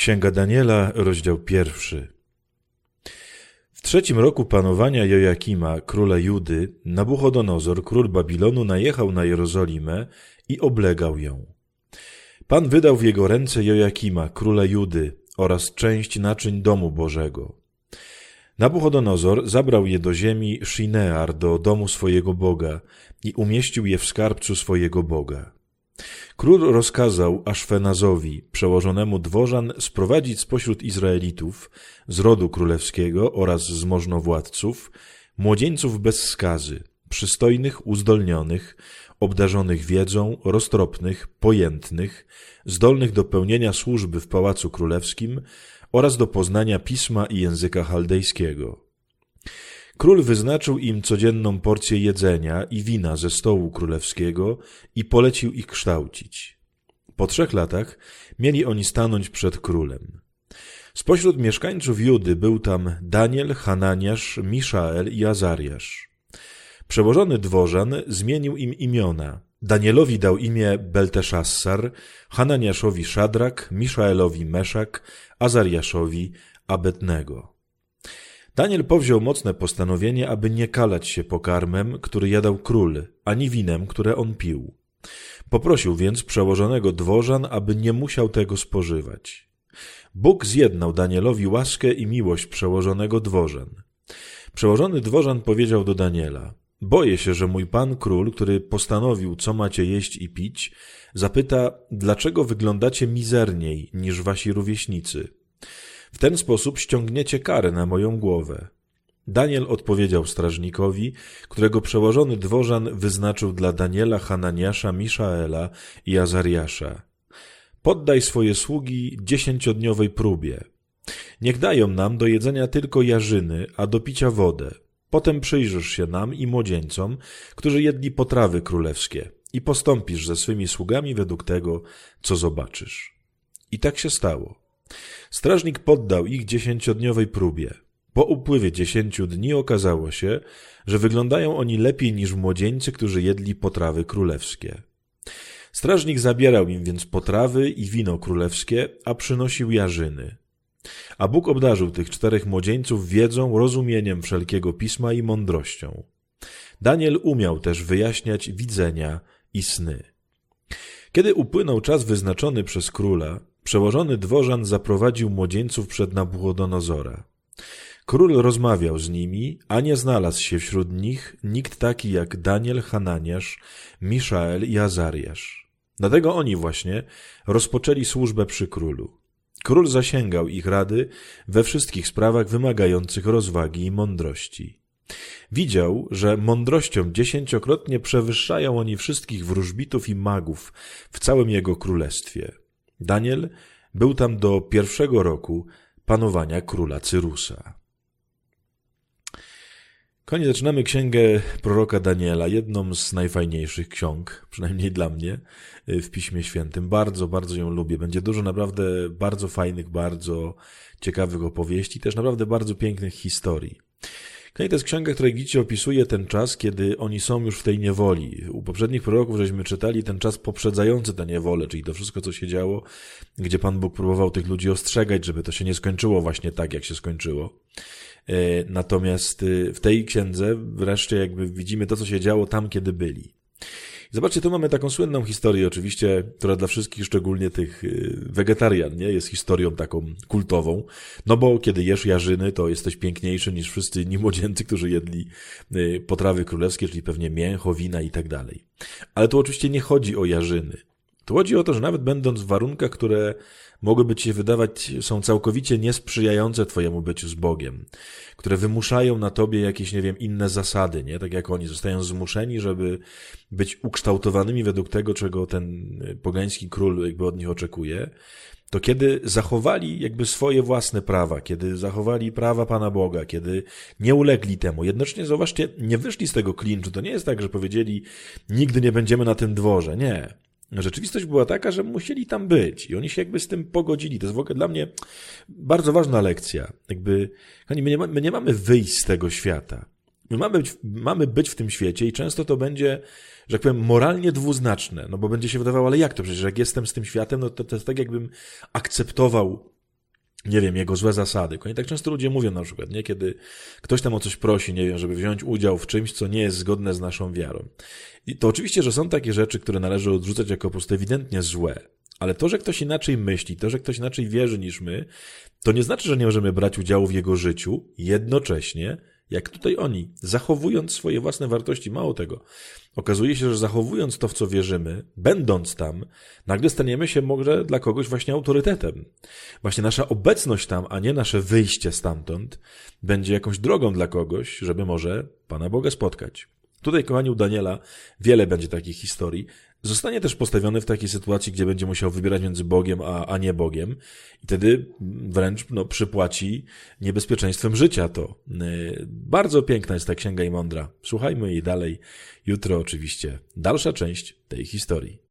Księga Daniela, rozdział 1. W 3. roku panowania Jojakima, króla Judy, Nabuchodonozor, król Babilonu, najechał na Jerozolimę i oblegał ją. Pan wydał w jego ręce Jojakima, króla Judy, oraz część naczyń domu Bożego. Nabuchodonozor zabrał je do ziemi Shinear, do domu swojego Boga, i umieścił je w skarbcu swojego Boga. Król rozkazał Aszfenazowi, przełożonemu dworzan, sprowadzić spośród Izraelitów, z rodu królewskiego oraz z możnowładców, młodzieńców bez skazy, przystojnych, uzdolnionych, obdarzonych wiedzą, roztropnych, pojętnych, zdolnych do pełnienia służby w pałacu królewskim oraz do poznania pisma i języka chaldejskiego. Król wyznaczył im codzienną porcję jedzenia i wina ze stołu królewskiego i polecił ich kształcić. Po 3 latach mieli oni stanąć przed królem. Spośród mieszkańców Judy był tam Daniel, Hananiasz, Miszael i Azariasz. Przełożony dworzan zmienił im imiona. Danielowi dał imię Belteszassar, Hananiaszowi Szadrak, Miszaelowi Meszak, Azariaszowi Abednego. Daniel powziął mocne postanowienie, aby nie kalać się pokarmem, który jadał król, ani winem, które on pił. Poprosił więc przełożonego dworzan, aby nie musiał tego spożywać. Bóg zjednał Danielowi łaskę i miłość przełożonego dworzan. Przełożony dworzan powiedział do Daniela: boję się, że mój pan król, który postanowił, co macie jeść i pić, zapyta, dlaczego wyglądacie mizerniej niż wasi rówieśnicy. W ten sposób ściągniecie karę na moją głowę. Daniel odpowiedział strażnikowi, którego przełożony dworzan wyznaczył dla Daniela, Hananiasza, Miszaela i Azariasza: poddaj swoje sługi 10-dniowej próbie. Niech dają nam do jedzenia tylko jarzyny, a do picia wodę. Potem przyjrzysz się nam i młodzieńcom, którzy jedli potrawy królewskie, i postąpisz ze swymi sługami według tego, co zobaczysz. I tak się stało. Strażnik poddał ich 10-dniowej próbie. Po upływie 10 dni okazało się, że wyglądają oni lepiej niż młodzieńcy, którzy jedli potrawy królewskie. Strażnik zabierał im więc potrawy i wino królewskie, a przynosił jarzyny. A Bóg obdarzył tych 4 młodzieńców wiedzą, rozumieniem wszelkiego pisma i mądrością. Daniel umiał też wyjaśniać widzenia i sny. Kiedy upłynął czas wyznaczony przez króla, przełożony dworzan zaprowadził młodzieńców przed Nabuchodonozora. Król rozmawiał z nimi, a nie znalazł się wśród nich nikt taki jak Daniel, Hananiasz, Miszael i Azariasz. Dlatego oni właśnie rozpoczęli służbę przy królu. Król zasięgał ich rady we wszystkich sprawach wymagających rozwagi i mądrości. Widział, że mądrością 10-krotnie przewyższają oni wszystkich wróżbitów i magów w całym jego królestwie. Daniel był tam do 1. roku panowania króla Cyrusa. Konie zaczynamy księgę proroka Daniela, jedną z najfajniejszych ksiąg, przynajmniej dla mnie, w Piśmie Świętym. Bardzo, bardzo ją lubię. Będzie dużo naprawdę bardzo fajnych, bardzo ciekawych opowieści, też naprawdę bardzo pięknych historii. To jest księga, która widzicie opisuje ten czas, kiedy oni są już w tej niewoli. U poprzednich proroków żeśmy czytali ten czas poprzedzający tę niewolę, czyli to wszystko, co się działo, gdzie Pan Bóg próbował tych ludzi ostrzegać, żeby to się nie skończyło właśnie tak, jak się skończyło. Natomiast w tej księdze wreszcie jakby widzimy to, co się działo tam, kiedy byli. Zobaczcie, tu mamy taką słynną historię oczywiście, która dla wszystkich, szczególnie tych wegetarian, nie, jest historią taką kultową, no bo kiedy jesz jarzyny, to jesteś piękniejszy niż wszyscy inni młodzieńcy, którzy jedli potrawy królewskie, czyli pewnie mięcho, wina i tak dalej. Ale tu oczywiście nie chodzi o jarzyny. Tu chodzi o to, że nawet będąc w warunkach, które mogłyby ci się wydawać są całkowicie niesprzyjające twojemu byciu z Bogiem, które wymuszają na tobie jakieś, nie wiem, inne zasady, nie? Tak jak oni zostają zmuszeni, żeby być ukształtowanymi według tego, czego ten pogański król jakby od nich oczekuje, to kiedy zachowali jakby swoje własne prawa, kiedy zachowali prawa Pana Boga, kiedy nie ulegli temu, jednocześnie, zauważcie, nie wyszli z tego klinczu. To nie jest tak, że powiedzieli, nigdy nie będziemy na tym dworze. Nie. Rzeczywistość była taka, że musieli tam być i oni się jakby z tym pogodzili. To jest w ogóle dla mnie bardzo ważna lekcja. Jakby, my nie mamy wyjść z tego świata. My mamy być w tym świecie i często to będzie, że tak powiem, moralnie dwuznaczne, no bo będzie się wydawało, ale jak to przecież, jak jestem z tym światem, no to jest tak, jakbym akceptował nie wiem, jego złe zasady. I tak często ludzie mówią na przykład, nie? Kiedy ktoś tam o coś prosi, nie wiem, żeby wziąć udział w czymś, co nie jest zgodne z naszą wiarą. I to oczywiście, że są takie rzeczy, które należy odrzucać jako po prostu ewidentnie złe. Ale to, że ktoś inaczej myśli, to, że ktoś inaczej wierzy niż my, to nie znaczy, że nie możemy brać udziału w jego życiu jednocześnie, jak tutaj oni, zachowując swoje własne wartości. Mało tego. Okazuje się, że zachowując to, w co wierzymy, będąc tam, nagle staniemy się może dla kogoś właśnie autorytetem. Właśnie nasza obecność tam, a nie nasze wyjście stamtąd, będzie jakąś drogą dla kogoś, żeby może Pana Boga spotkać. Tutaj, kochani, u Daniela wiele będzie takich historii. Zostanie też postawiony w takiej sytuacji, gdzie będzie musiał wybierać między Bogiem a nie Bogiem i wtedy wręcz przypłaci niebezpieczeństwem życia to. Bardzo piękna jest ta księga i mądra. Słuchajmy jej dalej. Jutro oczywiście dalsza część tej historii.